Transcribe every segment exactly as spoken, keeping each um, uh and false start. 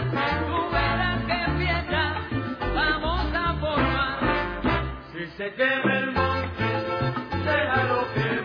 tú verás que fiesta vamos a formar. Si se quema el monte, déjalo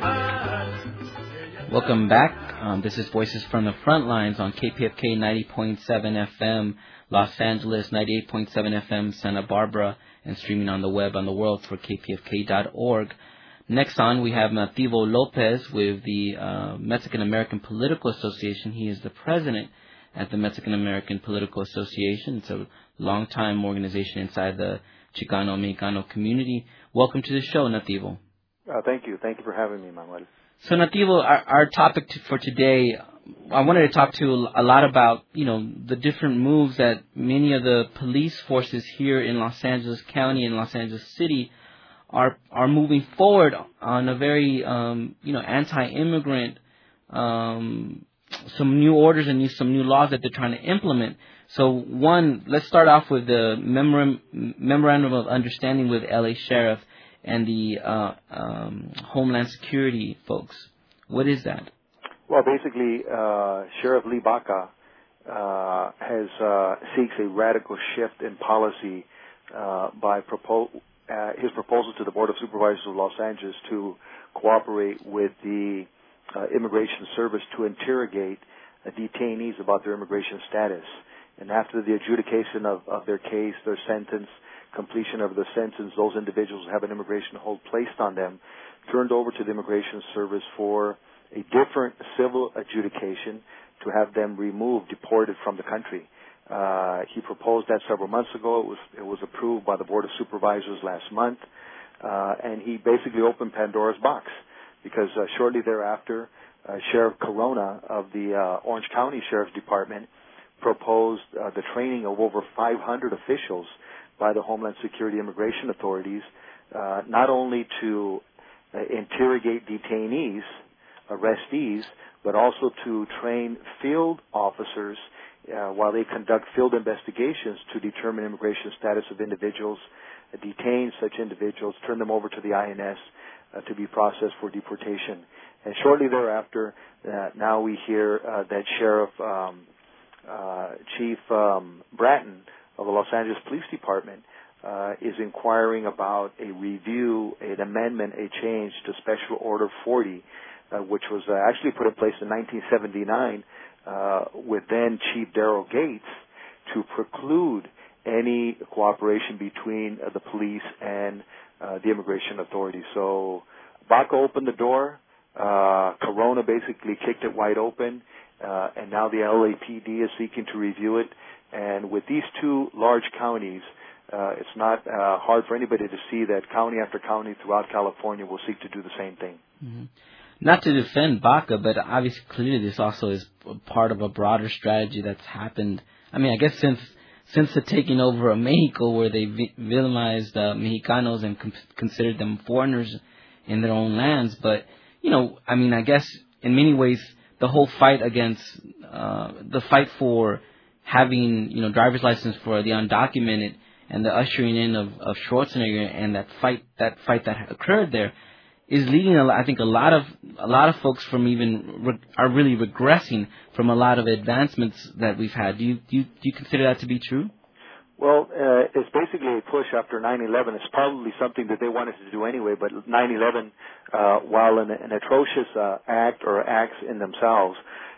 quemar. Welcome back. Um, this is Voices from the Front Lines on K P F K ninety point seven F M, Los Angeles, ninety-eight point seven F M, Santa Barbara, and streaming on the web on the world for K P F K dot org. Next on, we have Nativo Lopez with the uh, Mexican American Political Association. He is the president at the Mexican American Political Association. It's a long-time organization inside the Chicano-Mexicano community. Welcome to the show, Nativo. Uh, thank you. Thank you for having me, Manuel. So, Nativo, our, our topic to, for today, I wanted to talk to you a lot about, you know, the different moves that many of the police forces here in Los Angeles County and Los Angeles City are are moving forward on a very, um, you know, anti-immigrant, um, some new orders and new, some new laws that they're trying to implement. So, one, let's start off with the memorandum, memorandum of understanding with L A Sheriff and the uh, um, Homeland Security folks. What is that? Well, basically, uh, Sheriff Lee Baca uh, has uh, seeks a radical shift in policy uh, by propo- uh, his proposal to the Board of Supervisors of Los Angeles to cooperate with the uh, Immigration Service to interrogate uh, detainees about their immigration status. And after the adjudication of, of their case, their sentence, completion of the sentence, those individuals have an immigration hold placed on them, turned over to the Immigration Service for a different civil adjudication to have them removed, deported from the country. Uh, he proposed that several months ago. It was it was approved by the Board of Supervisors last month, uh, and he basically opened Pandora's box because uh, shortly thereafter, uh, Sheriff Corona of the uh, Orange County Sheriff's Department proposed uh, the training of over five hundred officials by the Homeland Security immigration authorities, uh, not only to uh, interrogate detainees, arrestees, but also to train field officers uh, while they conduct field investigations to determine immigration status of individuals, uh, detain such individuals, turn them over to the I N S uh, to be processed for deportation. And shortly thereafter, uh, now we hear uh, that Sheriff um, uh, Chief um, Bratton of the Los Angeles Police Department uh, is inquiring about a review, an amendment, a change to Special Order forty, uh, which was uh, actually put in place in nineteen seventy-nine uh, with then Chief Darrell Gates to preclude any cooperation between uh, the police and uh, the immigration authorities. So Baca opened the door. Uh, Corona basically kicked it wide open, uh, and now the L A P D is seeking to review it. And with these two large counties, uh, it's not uh, hard for anybody to see that county after county throughout California will seek to do the same thing. Mm-hmm. Not to defend Baca, but obviously clearly this also is part of a broader strategy that's happened. I mean, I guess since since the taking over of Mexico, where they vi- villainized uh, Mexicanos and com- considered them foreigners in their own lands. But, you know, I mean, I guess in many ways the whole fight against uh, the fight for having, you know, driver's license for the undocumented and the ushering in of, of Schwarzenegger and that fight, that fight that occurred there is leading, a, I think, a lot of, a lot of folks from even, re, are really regressing from a lot of advancements that we've had. Do you, do you, do you consider that to be true? Well, uh, it's basically a push after nine eleven. It's probably something that they wanted to do anyway, but nine eleven, uh, while an, an atrocious uh, act or acts in themselves,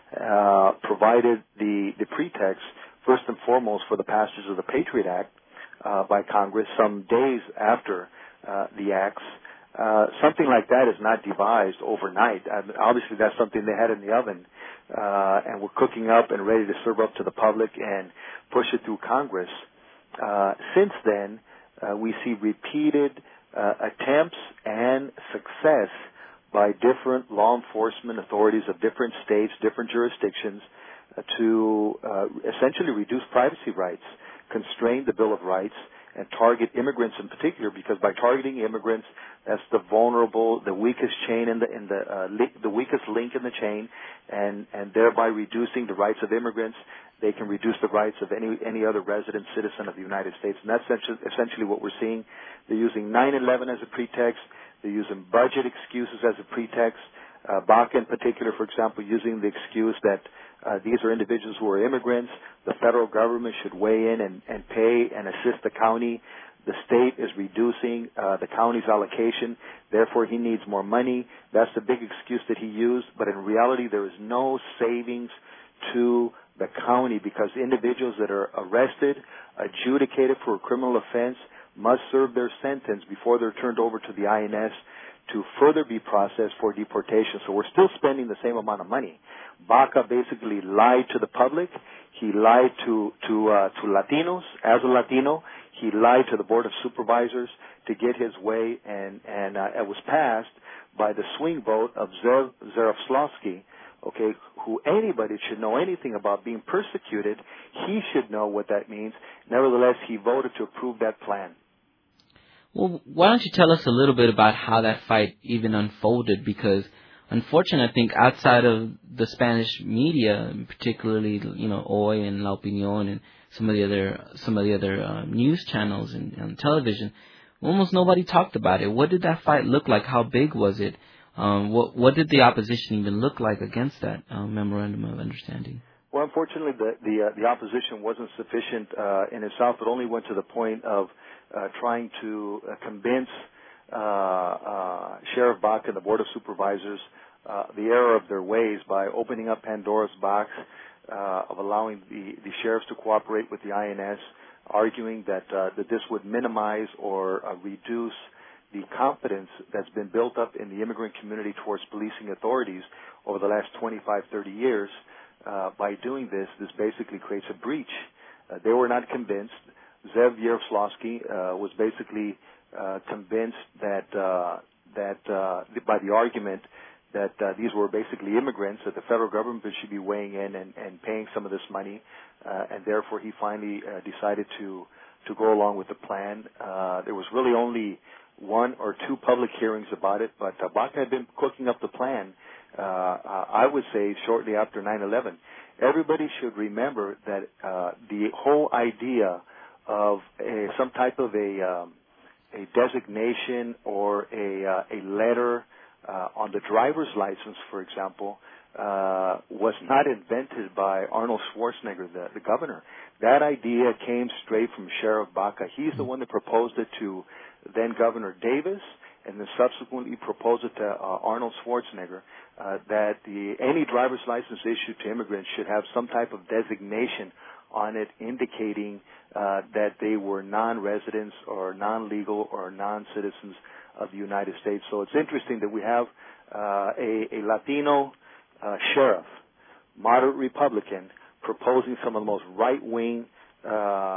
uh, provided the, the pretext, first and foremost, for the passage of the Patriot Act uh, by Congress some days after uh, the acts. Uh, something like that is not devised overnight. I mean, obviously, that's something they had in the oven, uh, and were cooking up and ready to serve up to the public and push it through Congress. Uh, since then, uh, we see repeated uh, attempts and success by different law enforcement authorities of different states, different jurisdictions, uh, to uh, essentially reduce privacy rights, constrain the Bill of Rights, and target immigrants in particular, because by targeting immigrants, that's the vulnerable, the weakest chain in the in the uh, li- the weakest link in the chain, and and thereby reducing the rights of immigrants, they can reduce the rights of any any other resident citizen of the United States, and that's essentially, essentially what we're seeing. They're using nine eleven as a pretext. They're using budget excuses as a pretext. Uh, Baca, in particular, for example, using the excuse that Uh, these are individuals who are immigrants. The federal government should weigh in and, and pay and assist the county. The state is reducing uh, the county's allocation. Therefore, he needs more money. That's the big excuse that he used. But in reality, there is no savings to the county because individuals that are arrested, adjudicated for a criminal offense, must serve their sentence before they're turned over to the I N S to further be processed for deportation. So we're still spending the same amount of money. Baca basically lied to the public. He lied to to uh, to Latinos. As a Latino, he lied to the Board of Supervisors to get his way, and and uh, it was passed by the swing vote of Zev Zarafslovsky, okay, who anybody should know anything about being persecuted. He should know what that means. Nevertheless, he voted to approve that plan. Well, why don't you tell us a little bit about how that fight even unfolded? Because, unfortunately, I think outside of the Spanish media, particularly, you know, Hoy and La Opinión and some of the other some of the other uh, news channels and, and television, almost nobody talked about it. What did that fight look like? How big was it? Um, what what did the opposition even look like against that uh, memorandum of understanding? Well, unfortunately, the the, uh, the opposition wasn't sufficient uh, in itself. It only went to the point of uh, trying to uh, convince uh, uh, Sheriff Baca and the Board of Supervisors uh, the error of their ways by opening up Pandora's box uh, of allowing the, the sheriffs to cooperate with the I N S, arguing that uh, that this would minimize or uh, reduce the confidence that's been built up in the immigrant community towards policing authorities over the last twenty-five, thirty years. Uh, by doing this, this basically creates a breach. Uh, they were not convinced. Zev Yaroslavsky uh, was basically uh, convinced that uh, that uh, by the argument that uh, these were basically immigrants, that the federal government should be weighing in and, and paying some of this money, uh, and therefore he finally uh, decided to to go along with the plan. Uh, there was really only one or two public hearings about it, but uh, Baca had been cooking up the plan, uh, uh, I would say, shortly after nine eleven. Everybody should remember that uh, the whole idea of a, some type of a, um, a designation or a, uh, a letter uh, on the driver's license, for example, uh, was not invented by Arnold Schwarzenegger, the, the governor. That idea came straight from Sheriff Baca. He's the one that proposed it to then Governor Davis, and then subsequently proposed it to uh, Arnold Schwarzenegger, uh, that the any driver's license issued to immigrants should have some type of designation on it indicating uh, that they were non-residents or non-legal or non-citizens of the United States. So it's interesting that we have uh, a, a Latino uh, sheriff, moderate Republican, proposing some of the most right-wing uh,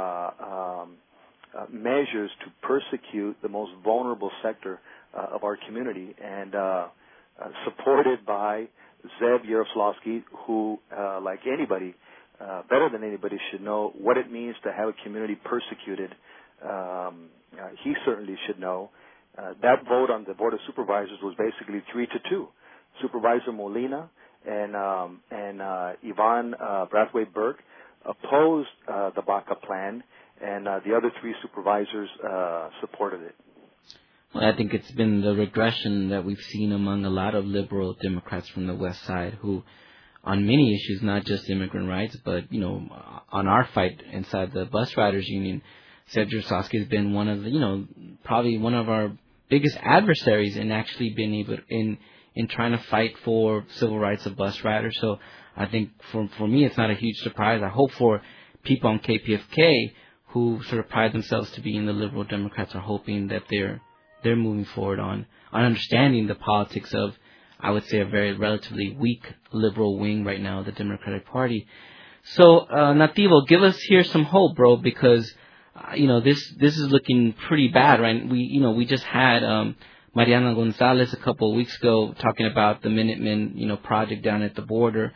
um, uh, measures to persecute the most vulnerable sector uh, of our community, and uh, uh, supported by Zev Yaroslavsky, who, uh, like anybody, uh, better than anybody, should know what it means to have a community persecuted. Um, uh, he certainly should know. Uh, that vote on the Board of Supervisors was basically three to two. Supervisor Molina and um, and uh, Yvonne uh, Brathwaite Burke opposed uh, the Baca plan, and uh, the other three supervisors uh, supported it. Well, I think it's been the regression that we've seen among a lot of liberal Democrats from the West Side who, on many issues, not just immigrant rights, but, you know, on our fight inside the bus riders union, Zev Yaroslavsky has been one of the, you know, probably one of our biggest adversaries in actually being able, in in trying to fight for civil rights of bus riders. So I think for for me, it's not a huge surprise. I hope for people on K P F K who sort of pride themselves to being the liberal Democrats are hoping that they're they're moving forward on, on understanding the politics of, I would say, a very relatively weak liberal wing right now, the Democratic Party. So, uh, Nativo, give us here some hope, bro, because, uh, you know, this, this is looking pretty bad, right? We, you know, we just had, um, Mariana Gonzalez a couple of weeks ago talking about the Minutemen, you know, project down at the border.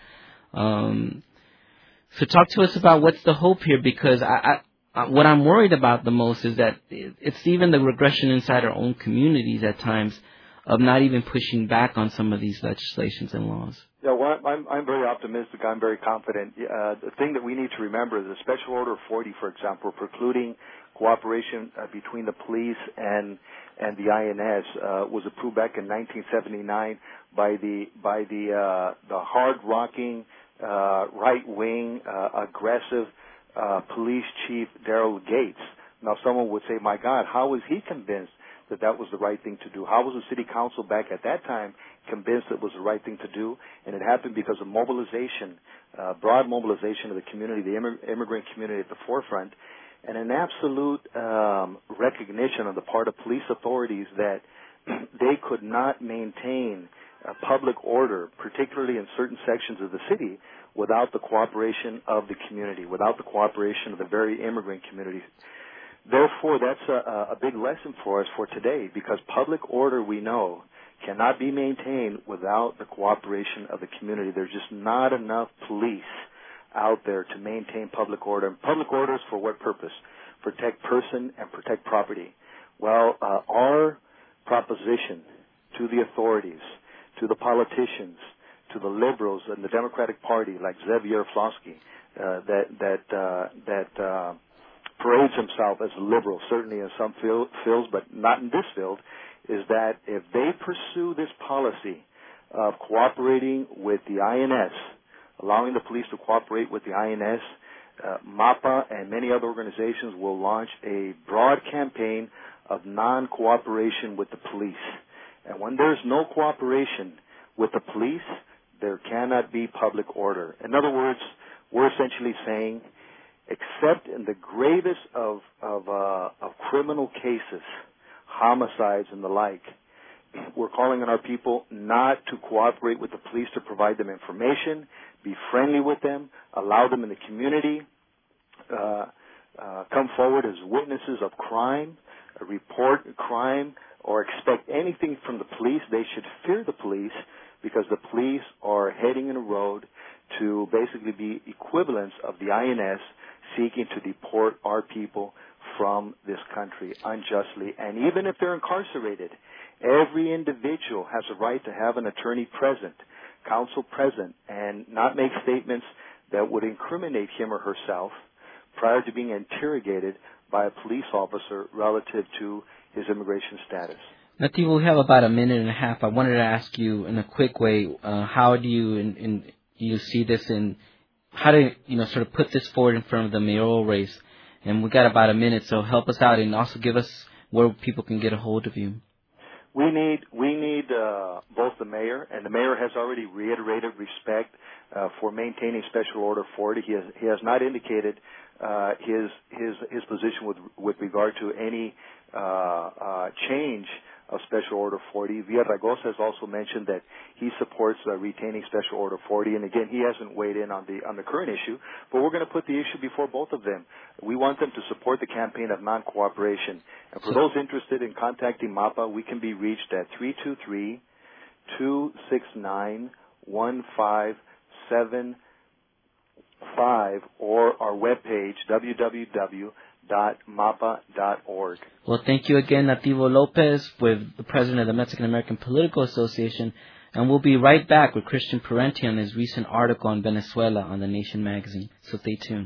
Um, so talk to us about what's the hope here, because I, I Uh, what I'm worried about the most is that it's even the regression inside our own communities at times of not even pushing back on some of these legislations and laws. Yeah, well, I'm, I'm very optimistic. I'm very confident. Uh, the thing that we need to remember is the Special Order forty, for example, precluding cooperation uh, between the police and and the I N S uh, was approved back in nineteen seventy-nine by the by the uh, the hard-rocking uh, right-wing, uh, aggressive uh, police chief Daryl Gates. Now, someone would say, my God, how was he convinced that that was the right thing to do? How was the city council back at that time convinced it was the right thing to do? And it happened because of mobilization, uh, broad mobilization of the community, the immig- immigrant community at the forefront, and an absolute um, recognition on the part of police authorities that they could not maintain uh, public order, particularly in certain sections of the city, without the cooperation of the community, without the cooperation of the very immigrant community. Therefore, that's a, a big lesson for us for today, because public order, we know, cannot be maintained without the cooperation of the community. There's just not enough police out there to maintain public order. And public order is for what purpose? Protect person and protect property. Well, uh, our proposition to the authorities, to the politicians, to the liberals and the Democratic Party, like Zev Yaroslavsky, uh, that that uh, that uh, parades himself as a liberal, certainly in some field, fields, but not in this field, is that if they pursue this policy of cooperating with the I N S, allowing the police to cooperate with the I N S, uh, MAPA and many other organizations will launch a broad campaign of non-cooperation with the police. And when there's no cooperation with the police, there cannot be public order. In other words, we're essentially saying, except in the gravest of of, uh, of criminal cases, homicides and the like, we're calling on our people not to cooperate with the police, to provide them information, be friendly with them, allow them in the community, uh, uh, come forward as witnesses of crime, uh, report crime, or expect anything from the police. They should fear the police, because the police are heading in a road to basically be equivalents of the I N S seeking to deport our people from this country unjustly. And even if they're incarcerated, every individual has a right to have an attorney present, counsel present, and not make statements that would incriminate him or herself prior to being interrogated by a police officer relative to his immigration status. Nativo, we have about a minute and a half. I wanted to ask you in a quick way, uh, how do you in, in, you see this, in how to you know sort of put this forward in front of the mayoral race? And we got about a minute, so help us out and also give us where people can get a hold of you. We need we need uh, both the mayor, and the mayor has already reiterated respect uh, for maintaining Special Order forty. He has he has not indicated uh, his his his position with with regard to any uh, uh, change of Special Order forty. Villaraigosa has also mentioned that he supports uh, retaining Special Order forty, and again, he hasn't weighed in on the on the current issue, but we're going to put the issue before both of them. We want them to support the campaign of non-cooperation. And for those interested in contacting MAPA, we can be reached at three two three, two six nine, one five seven five or our webpage, w w w dot mapa dot org. Well, thank you again, Nativo Lopez, with the president of the Mexican American Political Association. And we'll be right back with Christian Parenti on his recent article on Venezuela on The Nation magazine. So stay tuned.